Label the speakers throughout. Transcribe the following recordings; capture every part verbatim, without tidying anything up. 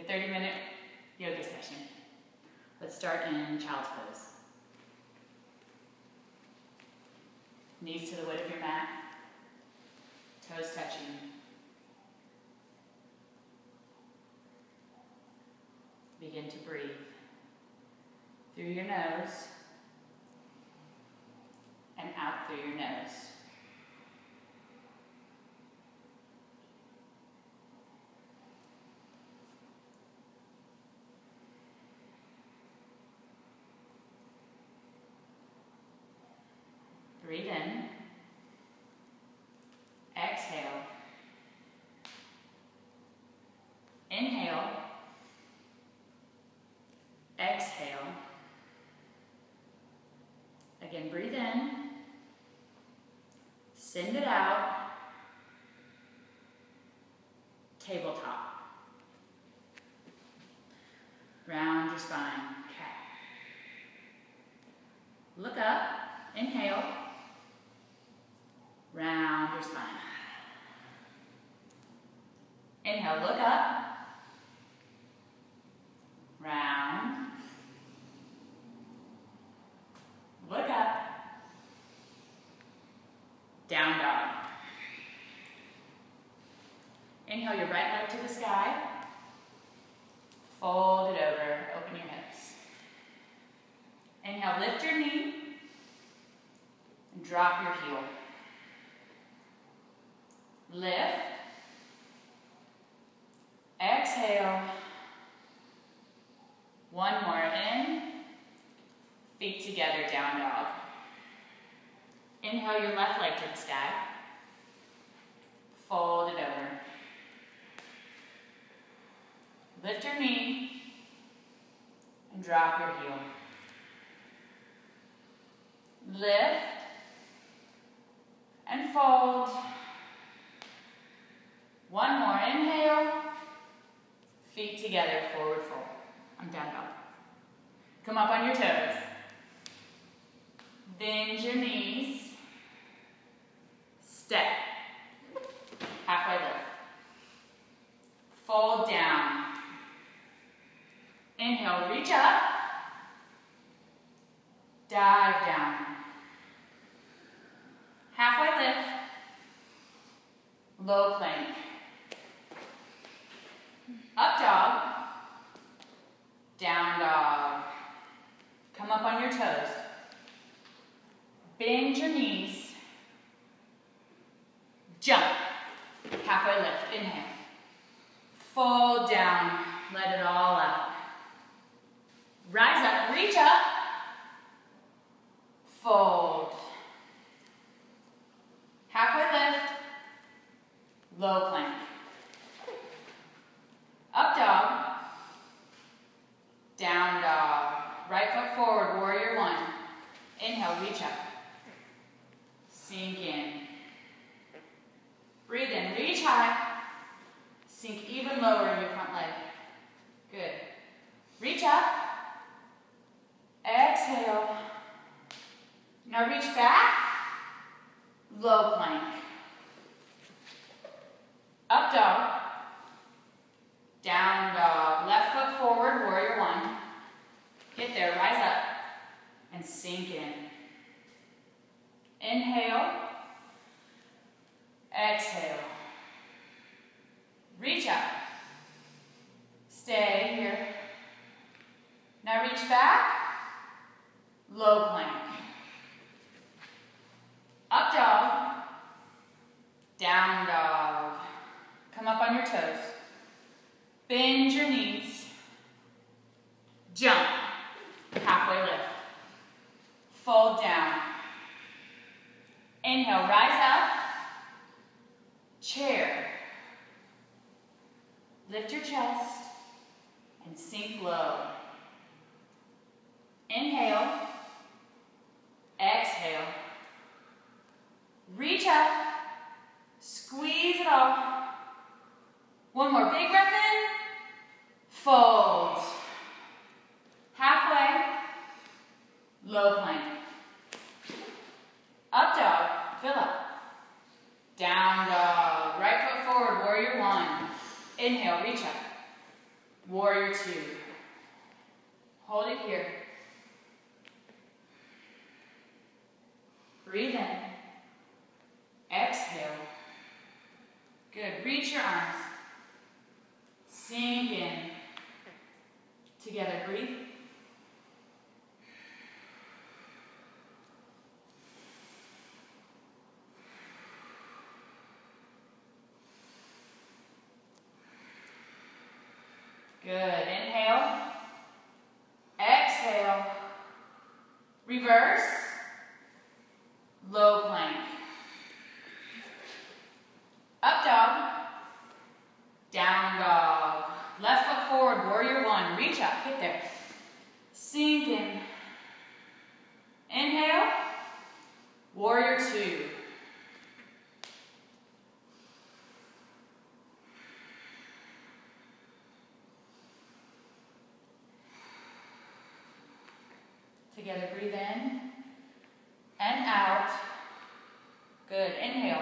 Speaker 1: thirty minute yoga session. Let's start in child's pose. Knees to the wood of your mat, toes touching. Begin to breathe through your nose and out through your nose. Breathe in. Exhale. Inhale. Exhale. Again, breathe in. Send it out. Tabletop. Round your spine. Okay. Look up. Inhale. Round your spine. Inhale, look up. Round. Look up. Down dog. Inhale your right leg to the sky. Fold it over, open your hips. Inhale, lift your knee. And drop your heel. Lift. Exhale. One more in. Feet together, down dog. Inhale your left leg to the sky. Fold it over. Lift your knee and drop your heel. Lift and fold. One more inhale. Feet together, forward fold. I'm down dog. Come up on your toes. Bend your knees. Step. Halfway lift. Fold down. Inhale, reach up. Dive down. Halfway lift. Low plank. Up dog. Down dog. Come up on your toes. Bend your knees. Jump. Halfway lift. Inhale. Fold down. Let it all out. Rise up. Reach up. Fold. Halfway lift. Low plank. Up dog. Down dog. Right foot forward, warrior one. Inhale, reach up. Sink in. Breathe in, reach high. Sink even lower in your front leg. Good. Reach up. Exhale. Now reach back. Low plank. Up dog. Down dog. Left foot forward, warrior one. Get there, rise up. And sink in. Inhale. Exhale. Reach up. Stay here. Now reach back. Low plank. Up dog. Down dog. Come up on your toes. Bend your knees. Jump. Halfway lift. Fold down. Inhale, rise up. Chair. Lift your chest and sink low. Inhale. Exhale. Reach up. Squeeze it all. One more big breath in. Fold. Halfway. Low plank. Up dog. Fill up. Down dog. Right foot forward. Warrior one. Inhale. Reach up. Warrior two. Hold it here. Breathe in. Exhale. Good. Reach your arms. Sink in. Together. Breathe. Good. Inhale. Exhale. Reverse. Low plank. Up dog. Down dog. Left foot forward. Warrior one. Reach up. Get there. Sink in. Inhale. Warrior two. Together, breathe in and out. Good. Inhale.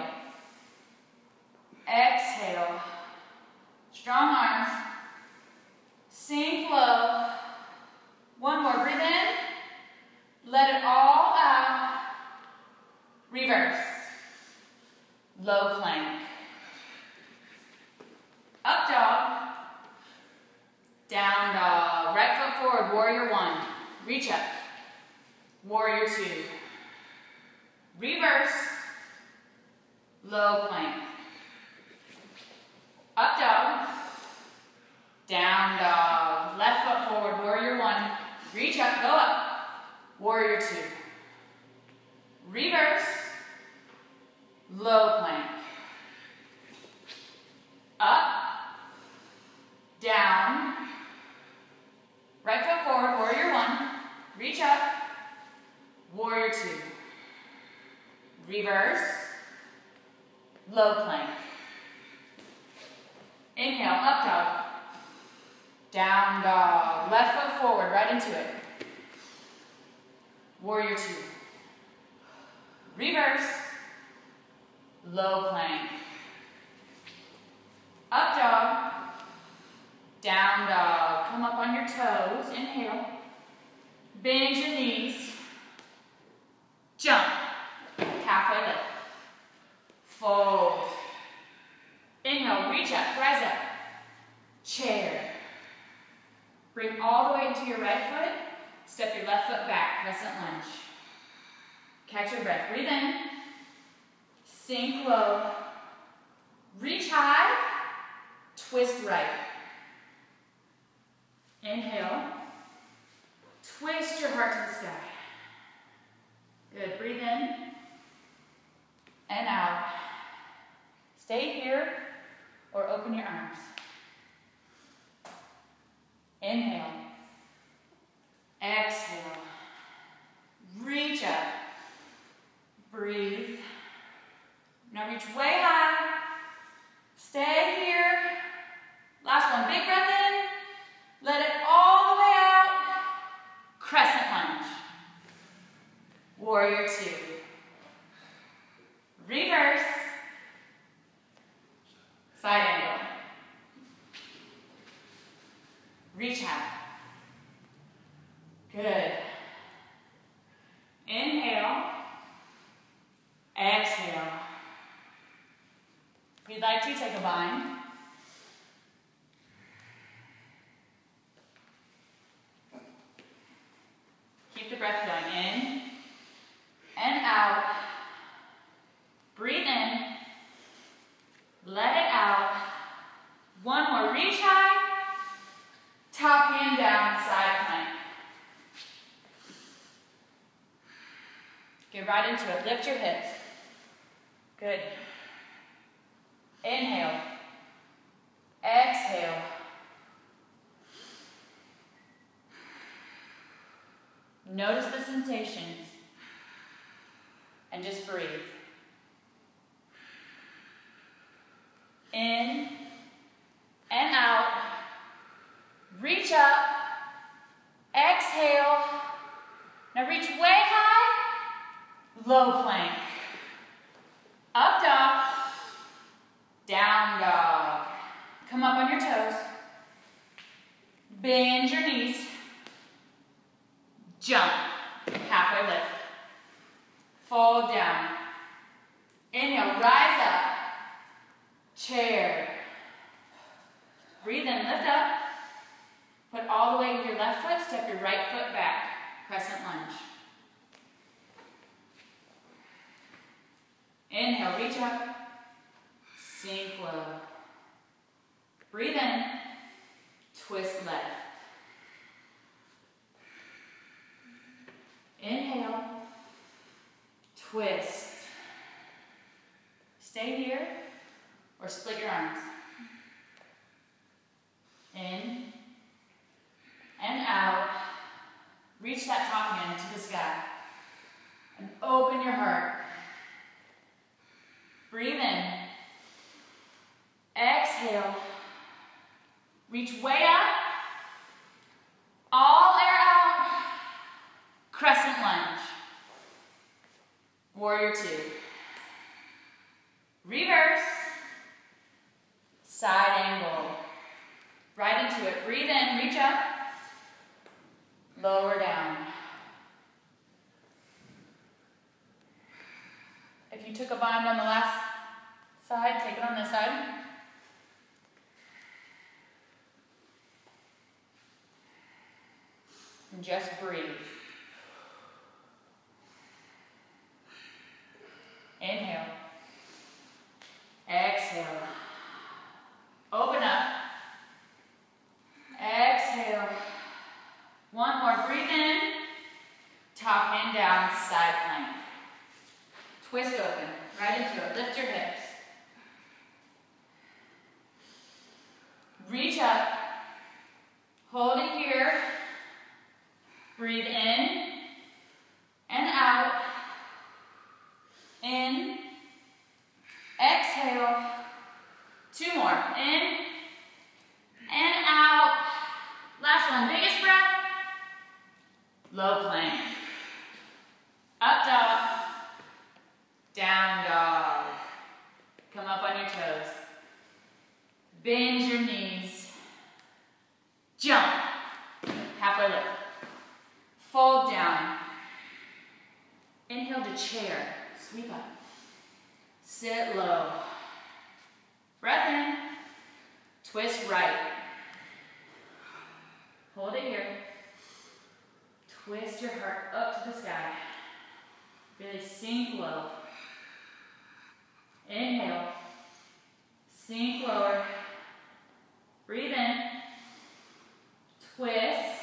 Speaker 1: Exhale. Strong arms. Sink low. One more. Breathe in. Let it all out. Reverse. Low plank. Up dog. Down dog. Right foot forward. Warrior one. Reach up. Warrior two. Reverse. Low plank. Up dog. Down dog. Left foot forward. Warrior one. Reach up. Go up. Warrior two. Reverse. Low plank. Up. Down. Right foot forward. Warrior one. Reach up. Warrior two. Reverse. Low plank. Inhale, up dog. Down dog. Left foot forward, right into it. Warrior two. Reverse. Low plank. Up dog. Down dog. Come up on your toes. Inhale. Bend your knees. Jump. Halfway lift. Fold. Inhale, reach up, rise up. Chair. Bring all the way into your right foot. Step your left foot back, crescent lunge. Catch your breath. Breathe in. Sink low. Reach high. Twist right. Inhale. Twist your heart to the sky. Good. Breathe in and out. Stay here or open your arms. Inhale. Exhale. Reach up. Breathe. Now reach way high. Stay here. Last one. Big breath in. Let it all the way out. Crescent lunge. Warrior two. Reverse. Side angle. Reach high. Good. Inhale. Exhale. If you'd like to, take a bind. Keep the breath going in and out. Breathe in. Let it out. One more. Reach high. Top hand down, side plank. Get right into it. Lift your hips. Good. Inhale. Exhale. Notice the sensations and just breathe. In and out. Reach up. Exhale. Now reach way high. Low plank. Up dog. Down dog. Come up on your toes. Bend your knees. Jump. Halfway lift. Fold down. Inhale, rise up. Chair. Breathe in, lift up. Put all the weight of your left foot, step your right foot back. Crescent lunge. Inhale, reach up. Sink low. Breathe in. Twist left. Inhale. Twist. Stay here or split your arms. In and out. Reach that top hand to the sky. And open your heart. Breathe in. Exhale. Reach way up. All air out. Crescent lunge. Warrior two. Reverse. Side angle. Right into it. Breathe in. Reach up. Lower down. If you took a bind on the last side, take it on this side. And just breathe. Inhale. Exhale. Open up. Exhale. One more. Breathe in. Top hand down, side plank. Twist open. Right into it. Lift your hips. Reach up. Hold it here. Breathe in and out. In. Exhale. Two more. In and out. Last one. Biggest breath. Low plank. Up dog. Down dog. Come up on your toes. Bend your knees. Jump. Halfway lift. Fold down. Inhale to chair. Sweep up. Sit low. Breath in. Twist right. Hold it here. Twist your heart up to the sky. Really sink low. Inhale. Sink lower. Breathe in. Twist.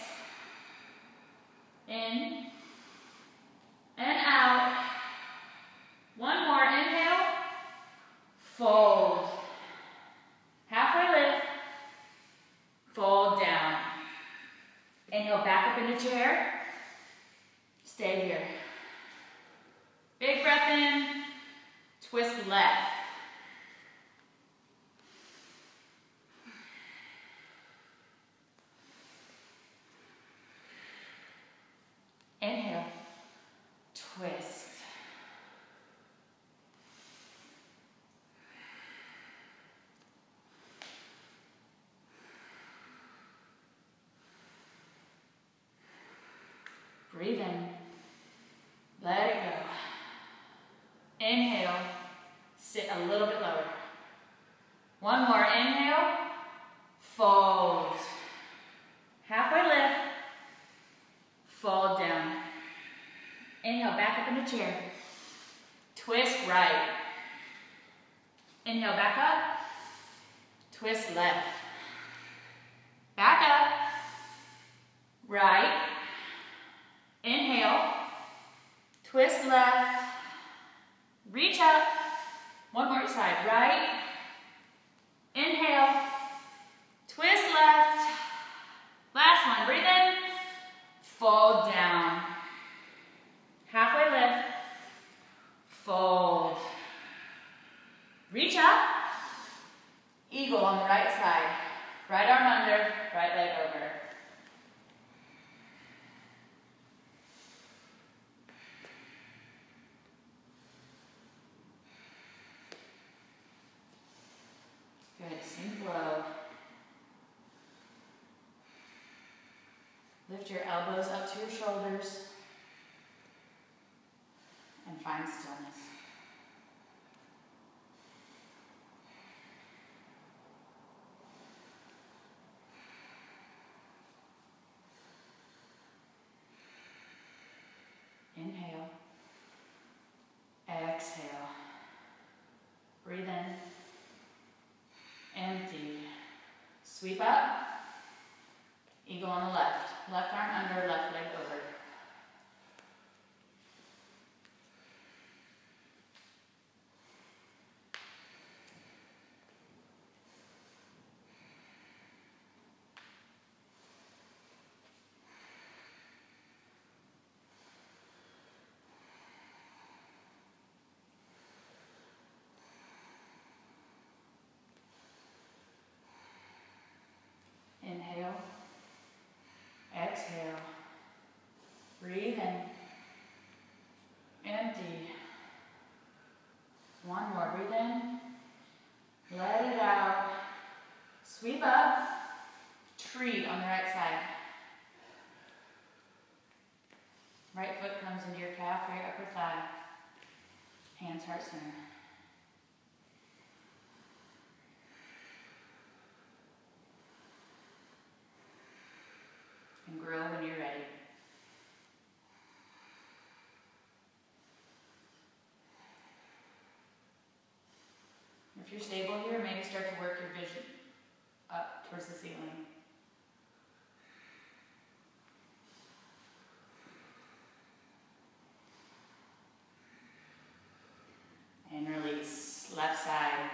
Speaker 1: In. And out. One more. Inhale. Fold. Halfway lift. Fold down. Inhale back up into chair. Stay here. Big breath in. Twist left. Inhale. Twist. Breathe in. Let it go. Inhale. Sit a little bit lower. One more. Inhale. Fold. Halfway lift. Fold down. Inhale, back up in the chair. Twist right. Inhale, back up. Twist left. Back up. Right. Inhale. Twist left. Reach up. One more side. Right. Inhale. Twist left. Last one. Breathe in. Fold down. Halfway lift. Fold. Reach up. Eagle on the right side. Right arm under, right leg over. Good. Sink low. Lift your elbows up to your shoulders and find stillness. Inhale. Exhale. Breathe in. Empty. Sweep up. Eagle on the left. Left arm under, left leg over. Inhale. Exhale. Breathe in. Empty. One more. Breathe in. Let it out. Sweep up. Tree on the right side. Right foot comes into your calf or your upper thigh. Hands heart center. And grow when you're ready. If you're stable here, maybe start to work your vision up towards the ceiling. And release, left side.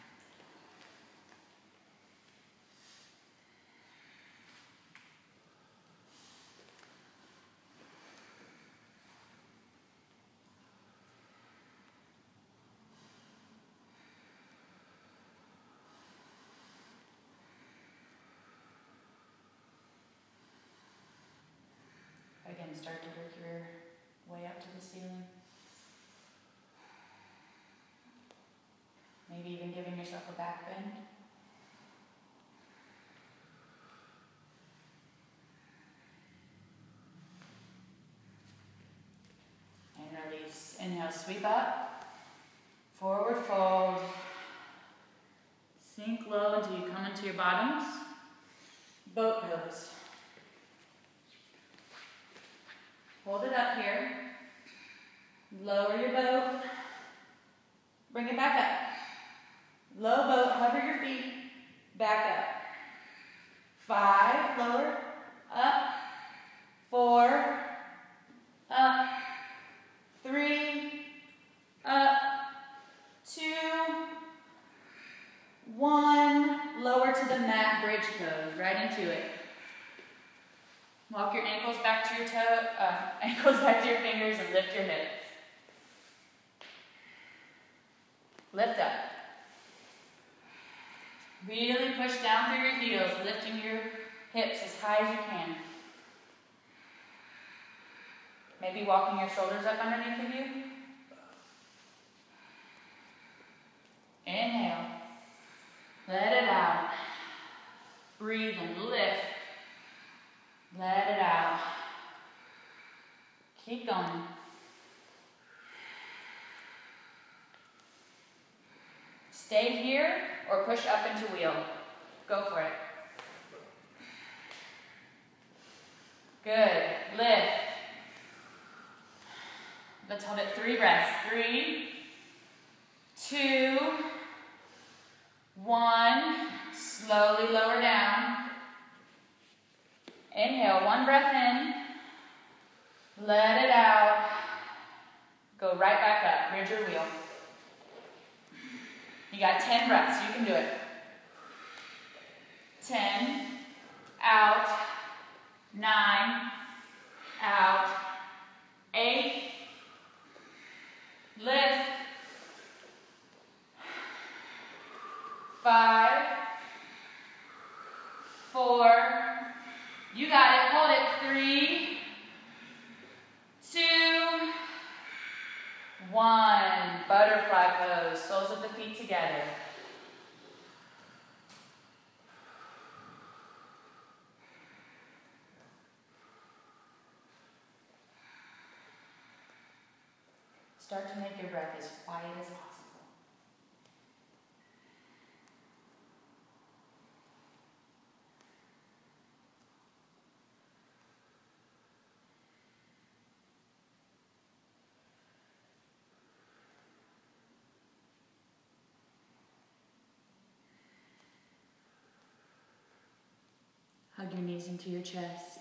Speaker 1: Again, start to work your way up to the ceiling. Maybe even giving yourself a back bend. And release. Inhale, sweep up. Forward fold. Sink low until you come into your bottoms. Boat pose. Hold it up here. Lower your boat. Bring it back up. Low boat, hover your feet. Back up. Five, lower, up. Four, up. Three, up. Two, one. Lower to the mat, bridge pose, right into it. Walk your ankles back to your toe, uh, ankles back to your fingers and lift your hips. Lift up. Really push down through your heels, lifting your hips as high as you can. Maybe walking your shoulders up underneath of you. Inhale. Let it out. Breathe and lift. Let it out. Keep going. Stay here or push up into wheel. Go for it. Good. Lift. Let's hold it three breaths. Three, two, one. Slowly lower down. Inhale, one breath in. Let it out. Go right back up. Bridge your wheel. You got ten breaths. You can do it. ten. Out. nine. Out. eight. Lift. five. four. You got it. Hold it. Three, two, one. Butterfly pose. Soles of the feet together. Start to make your breath as quiet as possible. Hug your knees into your chest.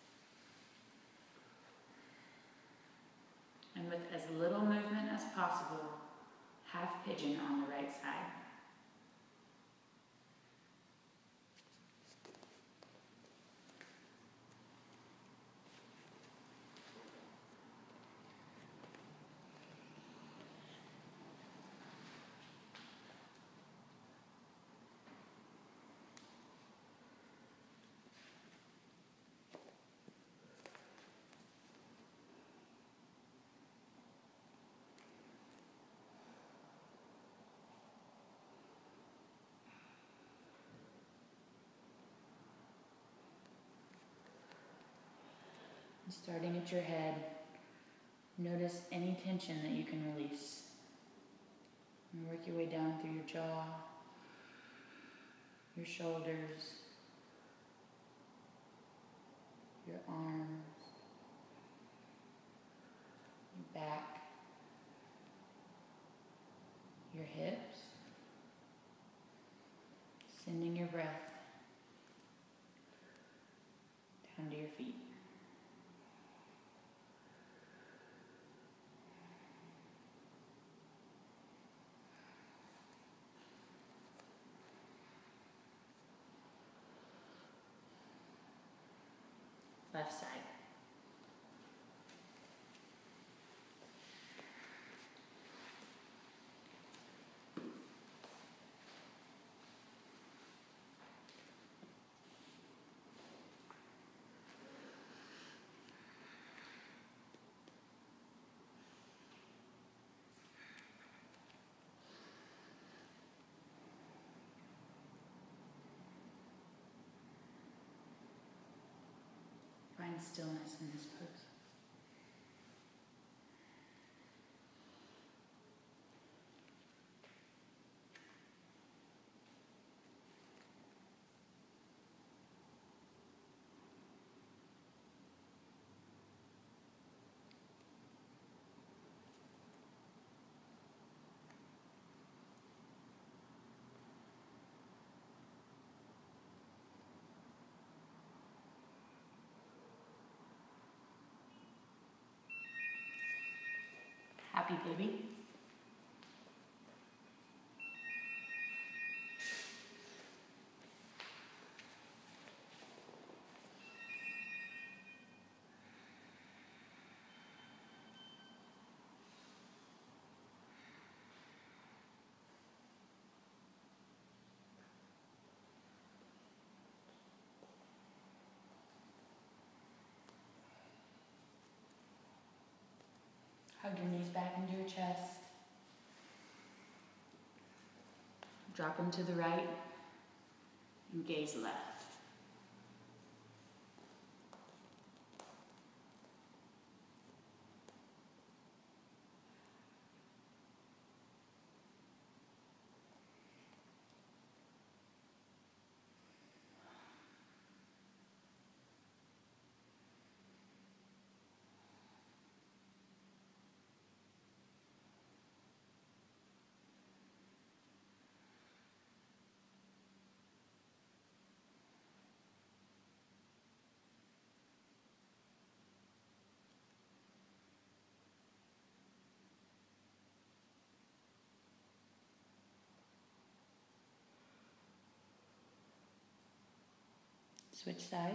Speaker 1: And with as little movement as possible, half pigeon on the right side. Starting at your head, notice any tension that you can release. And work your way down through your jaw, your shoulders, your arms, your back, your hips, sending your breath down to your feet. Left side. Find stillness in this pose. Happy baby. Hug your knees back into your chest. Drop them to the right and gaze left. Switch sides.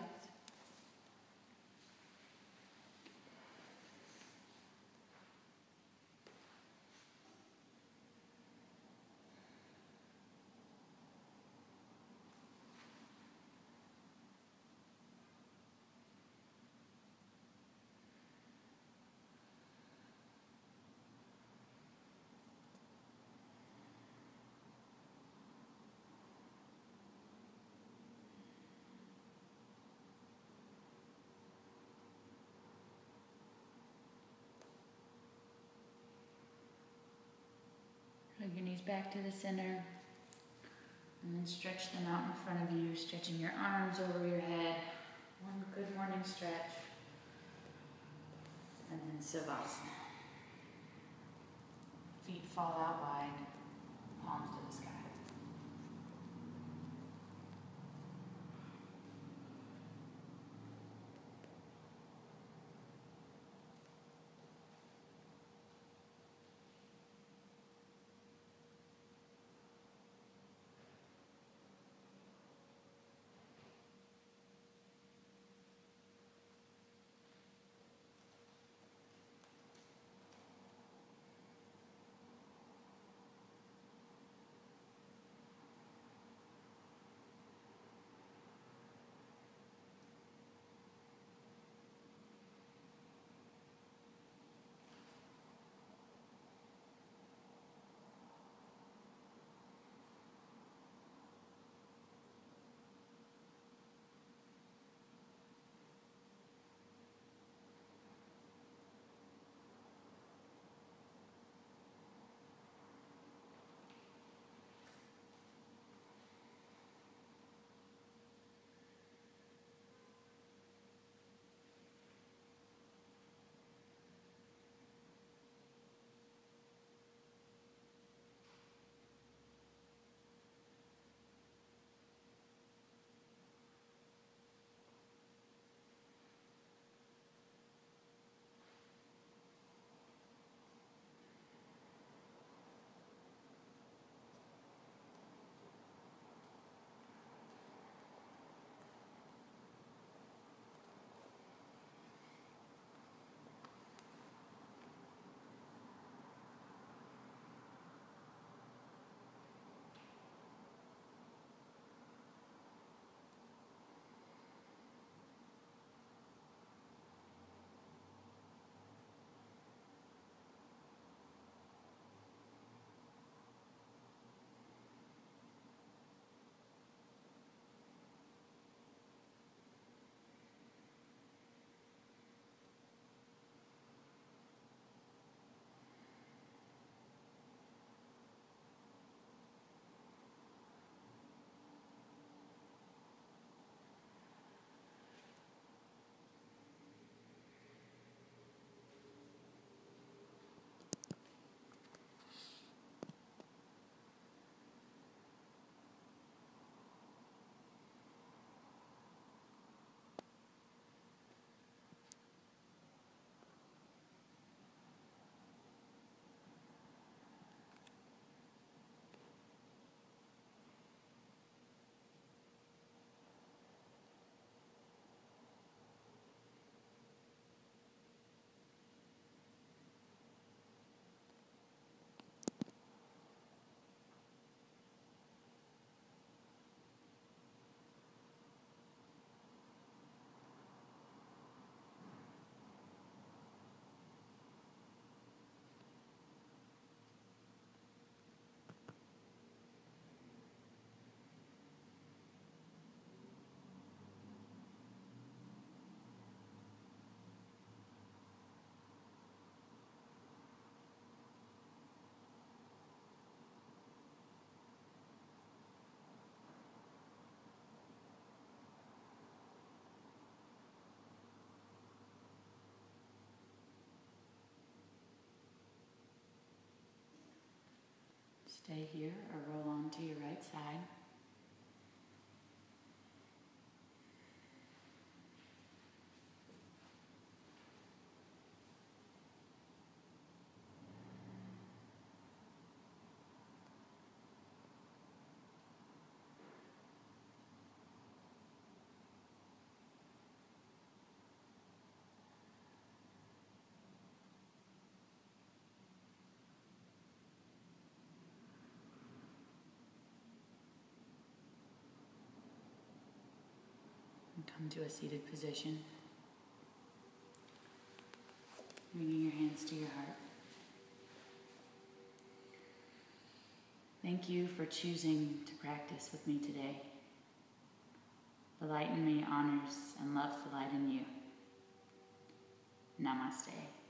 Speaker 1: back to the center. And then stretch them out in front of you, stretching your arms over your head. One good morning stretch. And then Savasana. Feet fall out wide, palms to the sky. Stay here or roll on to your right side. And come to a seated position. Bringing your hands to your heart. Thank you for choosing to practice with me today. The light in me honors and loves the light in you. Namaste.